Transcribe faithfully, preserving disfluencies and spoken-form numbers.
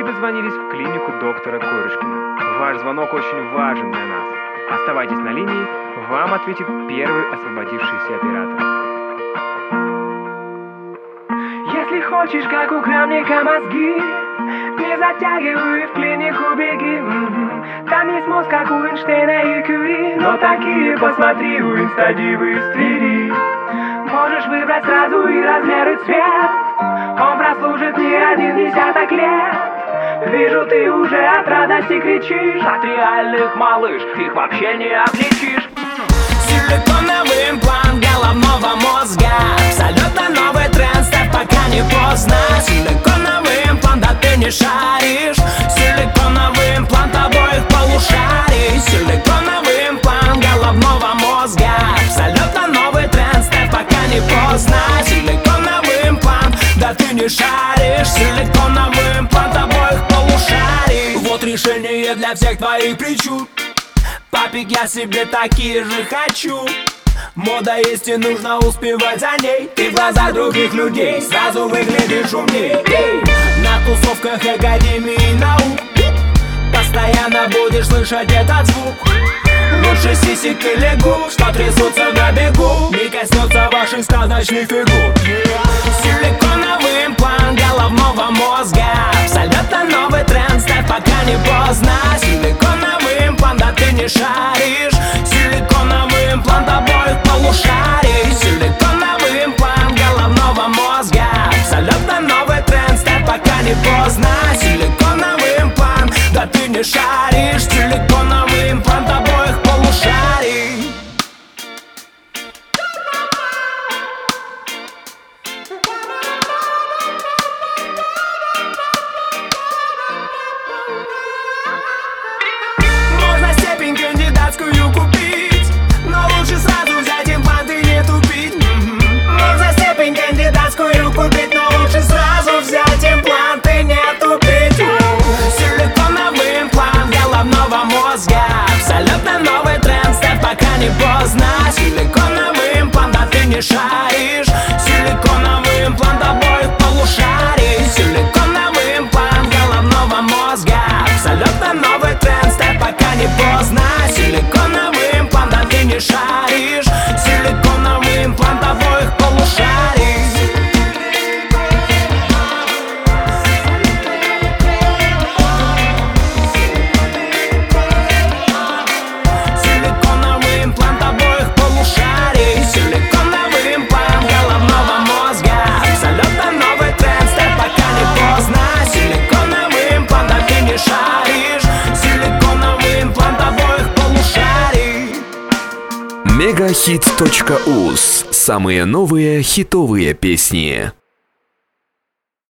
Вы дозвонились в клинику доктора Курочкина. Ваш звонок очень важен для нас. Оставайтесь на линии, вам ответит первый освободившийся оператор. Если хочешь, как у крамника мозги, не затягивай, в клинику беги. М-м. Там есть мозг, как у Эйнштейна и Кюри, но такие, посмотри, у инстадивы из Твери. Можешь выбрать сразу и размер, и цвет. Он прослужит не один десяток лет. Вижу, ты уже от радости кричишь. От реальных, малыш, их вообще не отличишь. Силиконовый имплант головного мозга. Абсолютно новый тренд, ставь, пока не поздно. Силиконовый имплант, да ты не шаришь. Силиконовый имплант обоих полушарий. Силиконовый имплант головного мозга. Абсолютно новый тренд, ставь, пока не поздно. Силиконовый имплант, да ты не шаришь. Силиконовый имплант обоих полушарий. Вот решение для всех твоих причуд. Папик, я себе такие же хочу. Мода есть и нужно успевать за ней. Ты в глазах других людей сразу выглядишь умней. На тусовках Академии наук постоянно будешь слышать этот звук. Лучше сисек или губ, что трясутся на бегу, не коснется ваших сказочных фигур. Силиконовый имплант головного мозга. Абсолютно новый тренд, ставь, пока не поздно. Силиконовый имплант, да ты не шаришь. Силиконовый имплант обоих полушарий. Силиконовый имплант головного мозга. Абсолютно новый тренд, ставь, пока не поздно. Силиконовый имплант, да ты не шаришь. Силиконовый имплант обоих полушарий. Можно степень кандидатскую купить, но лучше сразу взять имплант и не тупить. Можно степень кандидатскую купить, но лучше сразу взять имплант и не тупить. Силиконовый имплант головного мозга. Абсолютно новый тренд, ставь, пока не поздно. Силиконовый имплант, да ты не шаришь. Силиконовый имплант обоих полушарий. Силиконовый имплант головного мозга. Абсолютно новый тренд, ставь, пока не поздно. Силиконовый имплант, да ты не шаришь. Силиконовый имплант обоих полушарий. Силиконовый имплант обоих полушарий. Силиконовый имплант головного мозга. Абсолютно новый тренд, ставь, пока не поздно. Силиконовый имплант, да ты не шаришь. Силиконовый имплант обоих полушарий. мегахит точка уз. Самые новые хитовые песни.